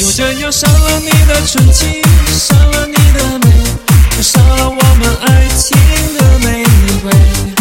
就这样伤了你的纯情，伤了你的美，伤了我们爱情的玫瑰。